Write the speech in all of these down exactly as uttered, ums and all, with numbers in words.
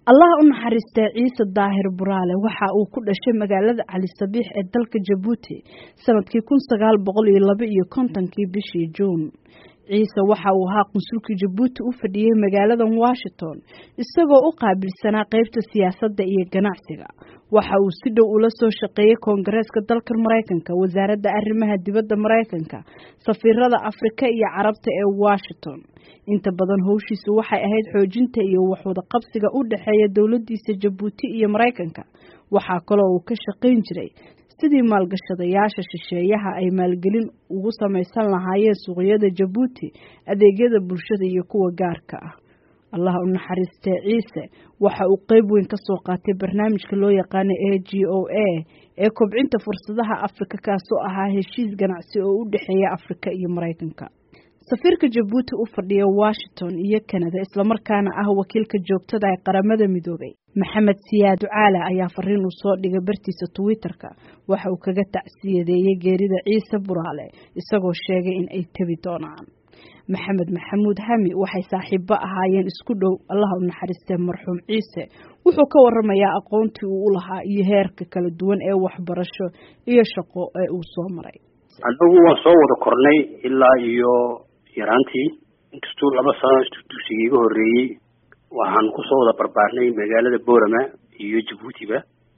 الله u naxariistay ciise daahir buraale waxa uu ku dhashay magaalada cali sabiix ee dalka Jabuuti sanadkii kun sagaal boqol iyo laba iyo konton-kii bishii Juun. ciise waxa uu ahaa qunsulka Jabuuti u fadhiyay magaalada Washington isagoo u qaabilsanaa qaybta siyaasadda iyo ganacsiga. waxa uu si dhow ula soo shaqeeyay Koongareeska dalka Mareykanka, wasaaradda arrimaha dibadda Mareykanka, safiirada Afrika iyo Carabta ee Washington. inta badan howshiisu waxay ahayd xoojinta iyo wax wada qabsiga u dhaxeeya dawladdiisa Jabuuti iyo Mareykanka. waxa kale oo uu ka shaqeyn jiray sidii maalgashadayaasha shisheeyaha ay maalgelin ugu samaysan lahaayeen suuqyada Jabuuti, adeegyada bulshada iyo kuwa gaarka ah. Allah u naxariistay ciise waxa uu qayb weyn ka soo qaatay barnaamijka loo yaqaan A G O A ee kobcinta fursadaha Afrika kaas oo ahaa heshiis ganacsi oo u dhaxeeya Afrika iyo Mareykanka. safiirka Jabuuti u fadhiya Washington iyo Canada isla markaana ah wakiilka joogtada ee qaramada midoobay Maxamed Siyaad Ducaale ayaa fariin u soo dhigay bartiisa Twitter-ka waxa uu kaga tacsiyadeeyay geerida Ciise Buraale isagoo sheegay in ay tabi doonaan. Maxamed Maxamuud Hami waxay saaxiibo ahaayeen isku dhow. Allah u naxariistay marxuum Ciise wuxuu ka waramayaa aqoontii uu u lahaa iyo heerka kala duwan ee waxbarasho iyo shaqo ee uu soo maray. anagu waan soo wada kornay ilaa iyo yaraantii inkastoo laba sano dugsiga iga horreeyay waxaan ku soo wada barbaarnay magaalada Boorama iyo Jabuutiba.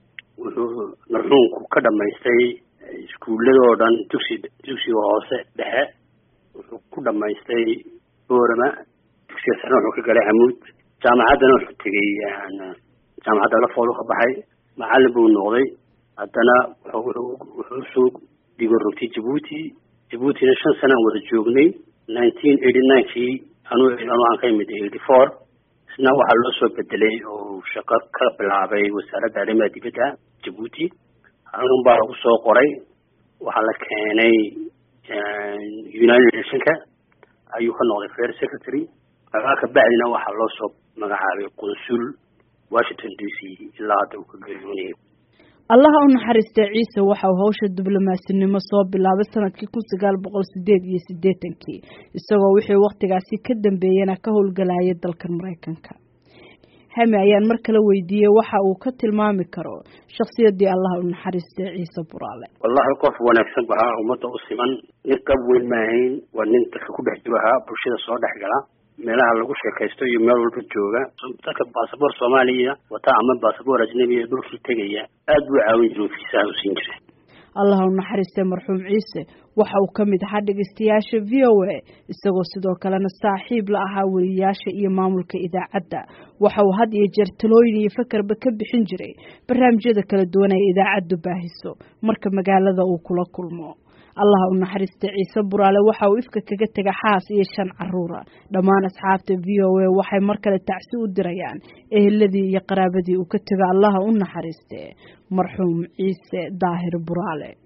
wuxuu marxuumku ka dhamaystay iskuullada oo dhan dugsi dugsiga hoose dhexe wuxuu ku dhamaystay Boorama. dugsiga sare wuxuu ka galay Amuud, jaamacaddana wuxuu tegay jaamacadda la foolo ka baxay, macallin buu noqday. haddana wuxuu wuxuu soo digo rogtay Jabuuti Jabuuti shan sano wada joognay. nineteen eighty-nine-kii anuu anuu aan ka imid eighty-four isna waxaa loo soo bedelay oo shaqo ka bilaabay wasaaradda arrimaha dibadda Jabuuti. halkan baa lagu soo qoray, waxaa la keenay United Nationka ayuu ka noqday First Secretary. ka bacdina waxaa loo soo magacaabay qunsul Washington D C ilaa hadda uu ka geeriyoonayo. Allah u naxariistay ciise waxa uu hawsha diblomaasiyadnimo soo bilaabay sanadkii kun sagaal boqol sideed iyo siddeetan-kii isagoo wixii waqtigaasi ka dambeeyana ka howlgalayay dalka Mareykanka. Hami ayaan mar kale weydiiyay waxa uu ka tilmaami karo shakhsiyadii Allah u naxariistay ciise Buraale. wallahi qof wanaagsan baa ummadda u siman, nin qab weyn ma ahayn, waa nin dadka ku dhex jiro ahaa, bulshada soo dhex gala, meelaha lagu sheekaysto iyo meel walba jooga. dadka baasaboor Soomaaliya wata ama baasaboor ajnabi ah dhulkii tegaya aad buu caawin jiray, fiisaha u siin jiray. Allah u naxariistay marxuum ciise waxa uu ka mid ahaa dhageystayaasha V O A isagoo sidoo kalena saaxiib la ahaa wariyaasha iyo maamulka idaacadda. waxa uu had iyo jeer talooyin iyo fakarba ka bixin jiray barnaamijyada kala duwan ee idaacaddu baahiso marka magaalada uu kula kulmo. Allah u naxariistay ciise Buraale waxa uu ifka kaga tagay xaas iyo shan caruur. dhammaan asxaabta V O A waxay mar kale tacsi u dirayaan eheladii iyo qaraabadii uu ka tagay. Allah u naxariistay marxuum ciise daahir Buraale.